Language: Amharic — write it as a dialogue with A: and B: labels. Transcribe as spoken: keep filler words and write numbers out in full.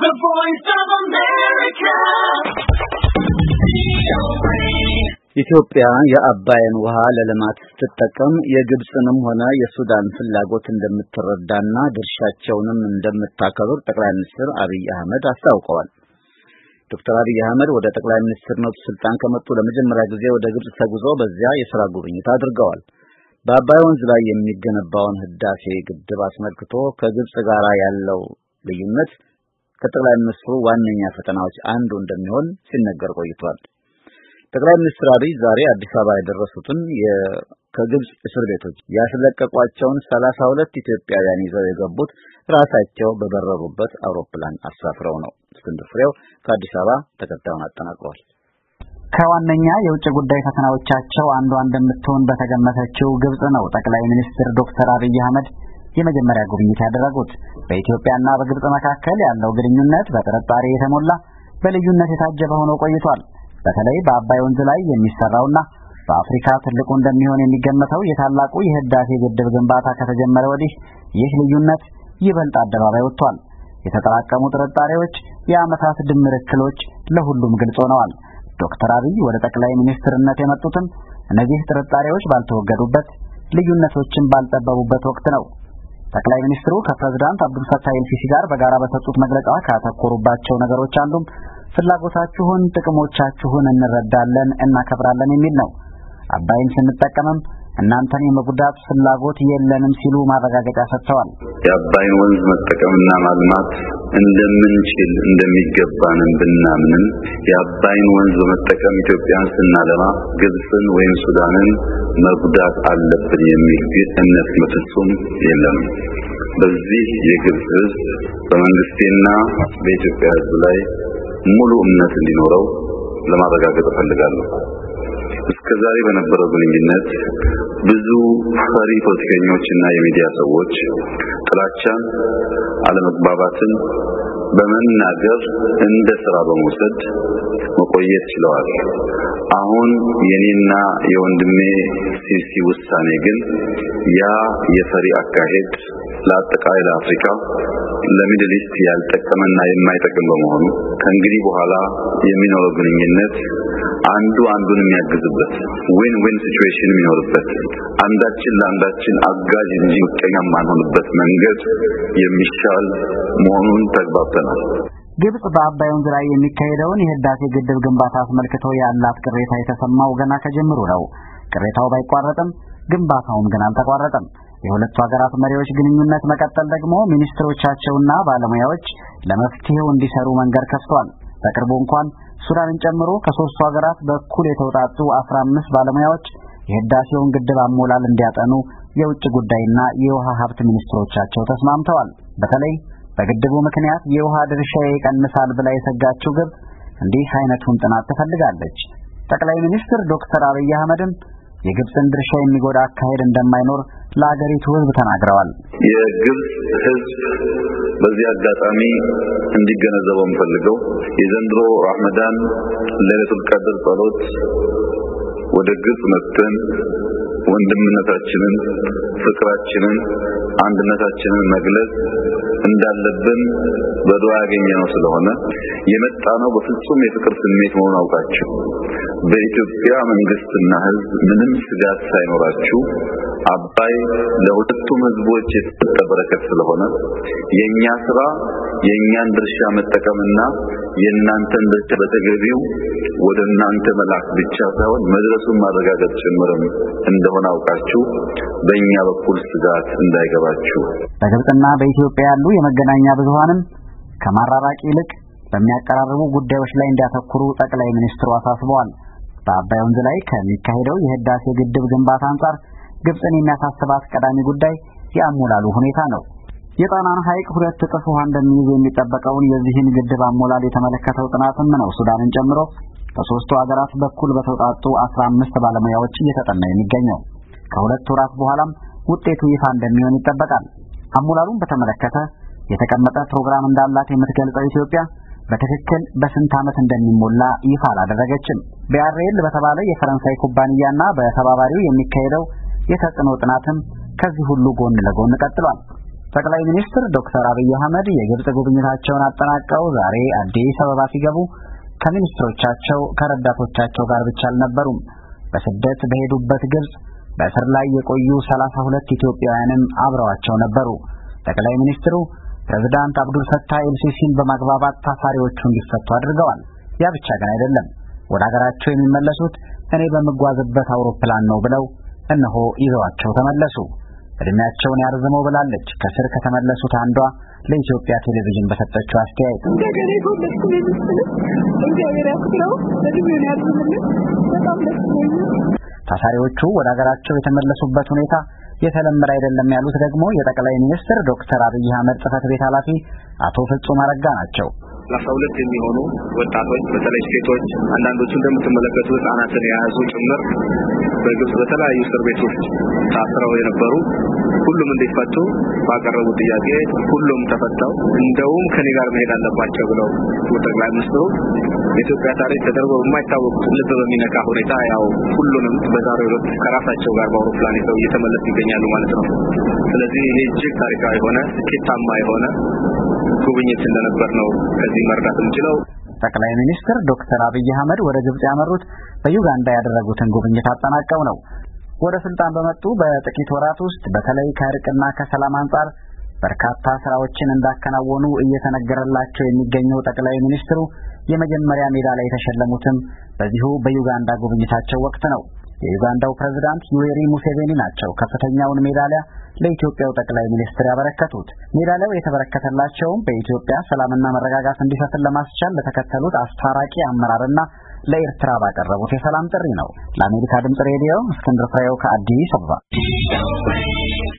A: The Voice of America.
B: ኢትዮጵያ የአባይን ውሃ ለልማት ስትጠቀም የግብጽንም ሆነ የሱዳን ፍላጎት እንደምትረዳና ድርሻቸውንም እንደምታከብር ጠቅላይ ሚኒስትር አብይ አህመድ አስታውቀዋል። ዶክተር አብይ አህመድ ወደ ጠቅላይ ሚኒስትርነት ስልጣን ከመጡ ለመጀመሪያ ጊዜ ወደ ግብጽ ተጉዘው በዚያ የሥራ ጉብኝት አድርገዋል። በአባይ ወንዝ ላይ የሚገነባውን ህዳሴ ግድብ አስመልክቶ ከግብጽ ጋር ያለው ልዩነት ከጠቅላይ ሚኒስትሩ ዋነኛ ፈተናዎች አንዱ እንደሚሆን ሲነገር ቆይቷል። ጠቅላይ ሚኒስትር አብይ ዛሬ አዲስ አበባ የደረሱትን ከግብጽ እስር ቤቶች ያስለቀቋቸውን ሰላሳ ሁለት ኢትዮጵያውያን ይዘው የገቡት ራሳቸው በበረሩበት አውሮፕላን አሳፍረው ነው። እስክንድር ፍሬው ከአዲስ አበባ ተከታዩን አጠናቅሯል።
C: ከዋነኛ የውጭ ጉዳይ ፈተናዎቻቸው አንዷ እንደምትሆን በተገመተችው ግብጽ ነው ጠቅላይ ሚኒስትር ዶክተር አብይ አህመድ የመጀመሪያ ጉብኝት ያደረጉት። በኢትዮጵያና በግብጽ መካከል ያለው ግንኙነት በጥርጣሬ የተሞላ በልዩነት የታጀበ ሆኖ ቆይቷል። በተለይ በአባይ ወንዝ ላይ የሚሰራውና በአፍሪካ ትልቁ እንደሚሆን የሚገመተው የታላቁ የህዳሴ ግድብ ግንባታ ከተጀመረ ወዲህ ይህ ልዩነት ይበልጥ አደባባይ ወጥቷል። የተጠራቀሙ ጥርጣሬዎች፣ የዓመታት ድምር እክሎች ለሁሉም ግልጽ ሆነዋል። ዶክተር አብይ ወደ ጠቅላይ ሚኒስትርነት የመጡትም እነዚህ ጥርጣሬዎች ባልተወገዱበት፣ ልዩነቶችን ባልጠበቡበት ወቅት ነው። ጠቅላይ ሚኒስትሩ ከፕሬዝዳንት አብዱልፈታህ ኤልሲሲ ጋር በጋራ በሰጡት መግለጫ ካተኮሩባቸው ነገሮች አንዱም ፍላጎታችሁን፣ ጥቅሞቻችሁን እንረዳለን፣ እናከብራለን የሚል ነው። አባይን ስንጠቀምም እናንተን የመጉዳት ፍላጎት የለንም ሲሉ ማረጋገጫ ሰጥተዋል።
D: የአባይን ወንዝ መጠቀምና ማልማት እንደምንችል እንደሚገባንን ብናምንም የአባይን ወንዝ በመጠቀም ኢትዮጵያን ስናለማ ግብጽን ወይም ሱዳንን መጉዳት አለብን የሚል እምነት በፍጹም የለም። በዚህ የግብጽ ሕዝብ በመንግስቴና በኢትዮጵያ ሕዝብ ላይ ሙሉ እምነት እንዲኖረው ለማረጋገጥ እፈልጋለሁ። እስከዛሬ በነበረው ግንኙነት ብዙ ፈሪ ፖለቲከኞችና የሚዲያ ሰዎች ጥላቻን፣ አለመግባባትን በመናገር እንደ ስራ በመውሰድ መቆየት ችለዋል። አሁን የኔና የወንድሜ ሲሲ ውሳኔ ግን ያ የፈሪ አካሄድ ለአጠቃላይ ለአፍሪካ ለሚድል ኢስት ያልጠቀመና የማይጠቅም በመሆኑ ከእንግዲህ በኋላ የሚኖረው ግንኙነት አንዱ አንዱን የሚያግዝበት ዊን ዊን ሲቹዌሽን የሚኖርበት አንዳችን ለአንዳችን አጋዥ እንጂ ውጤኛ ማንሆንበት መንገድ የሚሻል መሆኑን ተግባብተናል።
C: ግብጽ በአባይ ወንዝ ላይ የሚካሄደውን የህዳሴ ግድብ ግንባታ አስመልክቶ ያላት ቅሬታ የተሰማው ገና ከጀምሩ ነው። ቅሬታው ባይቋረጥም ግንባታውም ግን አልተቋረጠም። የሁለቱ ሀገራት መሪዎች ግንኙነት መቀጠል ደግሞ ሚኒስትሮቻቸውና ባለሙያዎች ለመፍትሄው እንዲሰሩ መንገድ ከፍቷል። በቅርቡ እንኳን ሱዳንን ጨምሮ ከሶስቱ ሀገራት በኩል የተውጣጡ አስራ አምስት ባለሙያዎች የህዳሴውን ግድብ አሞላል እንዲያጠኑ የውጭ ጉዳይና የውሃ ሀብት ሚኒስትሮቻቸው ተስማምተዋል። በተለይ በግድቡ ምክንያት የውሃ ድርሻዬ ይቀንሳል ብላ የሰጋችው ግብጽ እንዲህ አይነቱን ጥናት ትፈልጋለች። ጠቅላይ ሚኒስትር ዶክተር አብይ አህመድም የግብጽን ድርሻ የሚጎዳ አካሄድ እንደማይኖር ለአገሪቱ ህዝብ ተናግረዋል።
D: የግብጽ ህዝብ በዚህ አጋጣሚ እንዲገነዘበው ፈልገው የዘንድሮ ረመዳን ለይለቱል ቀድር ጸሎት ወደ ግብጽ መጥተን ወንድምነታችንን፣ ፍቅራችንን፣ አንድነታችንን መግለጽ እንዳለብን በዱዓ ያገኘነው ስለሆነ የመጣነው በፍጹም የፍቅር ስሜት መሆኑን አውቃችሁ በኢትዮጵያ መንግስትና ህዝብ ምንም ስጋት ሳይኖራችሁ አባይ ለሁለቱም ህዝቦች የተሰጠ በረከት ስለሆነ የኛ ስራ የኛን ድርሻ መጠቀምና የእናንተን ድርሻ በተገቢው ወደ እናንተ መላክ ብቻ ሳይሆን መድረሱን ማረጋገጥ ጭምርም እንደሆነ አውቃችሁ በእኛ በኩል ስጋት እንዳይገባችሁ።
C: በግብጽና በኢትዮጵያ ያሉ የመገናኛ ብዙሃንም ከማራራቅ ይልቅ በሚያቀራርቡ ጉዳዮች ላይ እንዲያተኩሩ ጠቅላይ ሚኒስትሩ አሳስበዋል። በአባይ ወንዝ ላይ ከሚካሄደው የህዳሴ ግድብ ግንባታ አንጻር ግብጽን የሚያሳስባት ቀዳሚ ጉዳይ የአሞላሉ ሁኔታ ነው። የጣናን ሐይቅ ሁለት እጥፍ ውሃ እንደሚይዝ የሚጠበቀውን የዚህን ግድብ አሞላል የተመለከተው ጥናትም ነው ሱዳንን ጨምሮ ከሶስቱ ሀገራት በኩል በተውጣጡ አስራ አምስት ባለሙያዎች እየተጠና የሚገኘው። ከሁለት ወራት በኋላም ውጤቱ ይፋ እንደሚሆን ይጠበቃል። አሞላሉን በተመለከተ የተቀመጠ ፕሮግራም እንዳላት የምትገልጸው ኢትዮጵያ በትክክል በስንት ዓመት እንደሚሞላ ይፋ አላደረገችም። ቢአርኤል በተባለ የፈረንሳይ ኩባንያና በተባባሪው የሚካሄደው የተጽዕኖ ጥናትም ከዚህ ሁሉ ጎን ለጎን ቀጥሏል። ጠቅላይ ሚኒስትር ዶክተር አብይ አህመድ የግብጽ ጉብኝታቸውን አጠናቀው ዛሬ አዲስ አበባ ሲገቡ ከሚኒስትሮቻቸው ከረዳቶቻቸው ጋር ብቻ አልነበሩም። በስደት በሄዱበት ግብጽ በእስር ላይ የቆዩ ሰላሳ ሁለት ኢትዮጵያውያንም አብረዋቸው ነበሩ። ጠቅላይ ሚኒስትሩ ፕሬዝዳንት አብዱል ፈታህ ኤልሲሲን በማግባባት ታሳሪዎቹ እንዲፈቱ አድርገዋል። ያ ብቻ ግን አይደለም። ወደ ሀገራቸው የሚመለሱት እኔ በመጓዝበት አውሮፕላን ነው ብለው እነሆ ይዘዋቸው ተመለሱ። እድሜያቸውን ያርዝመው ብላለች ከስር ከተመለሱት አንዷ ለኢትዮጵያ ቴሌቪዥን በሰጠችው አስተያየት።
E: እንደገና ይቆልኩ ለምስል እግዚአብሔር ያክብረው ለድሜውን ያርዝምልን በጣም ደስ ይላል።
C: ታሳሪዎቹ ወደ ሀገራቸው የተመለሱበት ሁኔታ የተለመደ አይደለም ያሉት ደግሞ የጠቅላይ ሚኒስትር ዶክተር አብይ አህመድ ጽሕፈት ቤት ኃላፊ አቶ ፍጹም አረጋ ናቸው።
F: ሰላሳ ሁለት የሚሆኑ ወጣቶች በተለይ ሴቶች አንዳንዶቹ እንደምትመለከቱ ህጻናትን የያዙ ጭምር በግብጽ በተለያዩ እስር ቤቶች ታስረው የነበሩ ሁሉም እንዲፈቱ ባቀረቡ ጥያቄ ሁሉም ተፈተው እንደውም ከኔ ጋር መሄድ አለባቸው ብለው ጠቅላይ ሚኒስትሩ የኢትዮጵያ ታሪክ ተደርጎ በማይታወቅ ልብ በሚነካ ሁኔታ ያው ሁሉንም በዛሬው ዕለት ከራሳቸው ጋር በአውሮፕላን ይዘው እየተመለሱ ይገኛሉ ማለት ነው። ስለዚህ ይሄ እጅግ ታሪካዊ የሆነ ስኬታማ የሆነ ጉብኝት እንደነበር ነው ከዚህ መረዳት የምንችለው።
C: ጠቅላይ ሚኒስትር ዶክተር አብይ አህመድ ወደ ግብጽ ያመሩት በዩጋንዳ ያደረጉትን ጉብኝት አጠናቀው ነው። ወደ ስልጣን በመጡ በጥቂት ወራት ውስጥ በተለይ ከእርቅና ከሰላም አንጻር በርካታ ስራዎችን እንዳከናወኑ እየተነገረላቸው የሚገኘው ጠቅላይ ሚኒስትሩ የመጀመሪያ ሜዳሊያ የተሸለሙትም በዚሁ በዩጋንዳ ጉብኝታቸው ወቅት ነው። የዩጋንዳው ፕሬዝዳንት ዩዌሪ ሙሴቬኒ ናቸው ከፍተኛውን ሜዳሊያ ለኢትዮጵያው ጠቅላይ ሚኒስትር ያበረከቱት። ሜዳሊያው የተበረከተላቸውም በኢትዮጵያ ሰላምና መረጋጋት እንዲሰፍን ለማስቻል ለተከተሉት አስታራቂ አመራርና ለኤርትራ ባቀረቡት የሰላም ጥሪ ነው። ለአሜሪካ ድምጽ ሬዲዮ እስክንድር ፍሬው ከአዲስ አበባ